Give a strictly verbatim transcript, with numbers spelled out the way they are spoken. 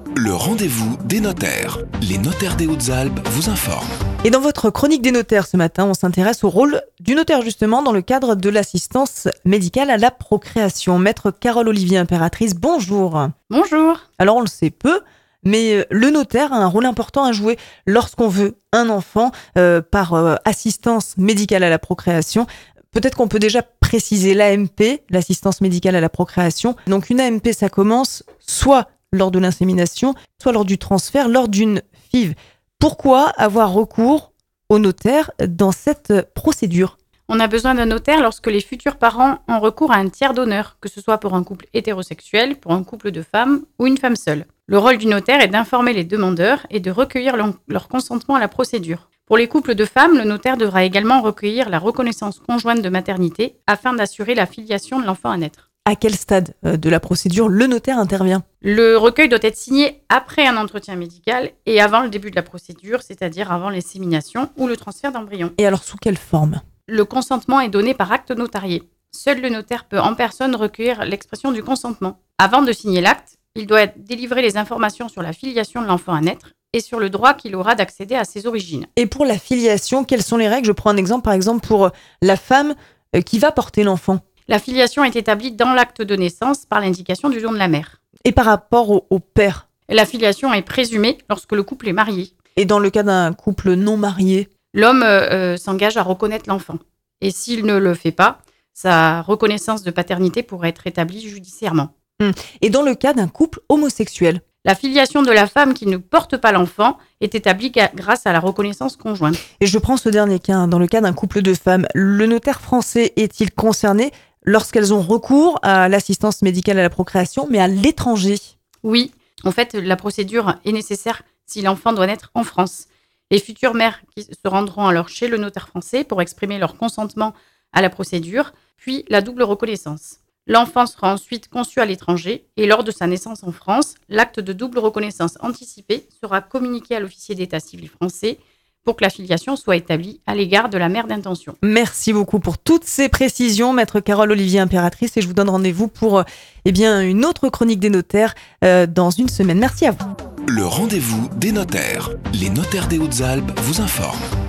Le rendez-vous des notaires. Les notaires des Hautes-Alpes vous informent. Et dans votre chronique des notaires ce matin, on s'intéresse au rôle du notaire justement dans le cadre de l'assistance médicale à la procréation. Maître Carole Olivier Impératrice, bonjour. Bonjour. Alors on le sait peu, mais le notaire a un rôle important à jouer lorsqu'on veut un enfant euh, par euh, assistance médicale à la procréation. Peut-être qu'on peut déjà préciser l'A M P, l'assistance médicale à la procréation. Donc une A M P, ça commence soit lors de l'insémination, soit lors du transfert, lors d'une F I V. Pourquoi avoir recours au notaire dans cette procédure ? On a besoin d'un notaire lorsque les futurs parents ont recours à un tiers donneur, que ce soit pour un couple hétérosexuel, pour un couple de femmes ou une femme seule. Le rôle du notaire est d'informer les demandeurs et de recueillir leur consentement à la procédure. Pour les couples de femmes, le notaire devra également recueillir la reconnaissance conjointe de maternité afin d'assurer la filiation de l'enfant à naître. À quel stade de la procédure le notaire intervient ? Le recueil doit être signé après un entretien médical et avant le début de la procédure, c'est-à-dire avant l'insémination ou le transfert d'embryon. Et alors sous quelle forme ? Le consentement est donné par acte notarié. Seul le notaire peut en personne recueillir l'expression du consentement. Avant de signer l'acte, il doit délivrer les informations sur la filiation de l'enfant à naître et sur le droit qu'il aura d'accéder à ses origines. Et pour la filiation, quelles sont les règles ? Je prends un exemple, par exemple, pour la femme qui va porter l'enfant. La filiation est établie dans l'acte de naissance par l'indication du don de la mère. Et par rapport au, au père ? La filiation est présumée lorsque le couple est marié. Et dans le cas d'un couple non marié ? L'homme euh, s'engage à reconnaître l'enfant. Et s'il ne le fait pas, sa reconnaissance de paternité pourrait être établie judiciairement. Et dans le cas d'un couple homosexuel ? La filiation de la femme qui ne porte pas l'enfant est établie grâce à la reconnaissance conjointe. Et je prends ce dernier cas, dans le cas d'un couple de femmes. Le notaire français est-il concerné lorsqu'elles ont recours à l'assistance médicale à la procréation, mais à l'étranger ? Oui, en fait, la procédure est nécessaire si l'enfant doit naître en France. Les futures mères qui se rendront alors chez le notaire français pour exprimer leur consentement à la procédure, puis la double reconnaissance. L'enfant sera ensuite conçu à l'étranger et lors de sa naissance en France, l'acte de double reconnaissance anticipée sera communiqué à l'officier d'état civil français pour que la filiation soit établie à l'égard de la mère d'intention. Merci beaucoup pour toutes ces précisions, Maître Carole Olivier Impératrice, et je vous donne rendez-vous pour eh bien, une autre chronique des notaires euh, dans une semaine. Merci à vous. Le rendez-vous des notaires. Les notaires des Hautes-Alpes vous informent.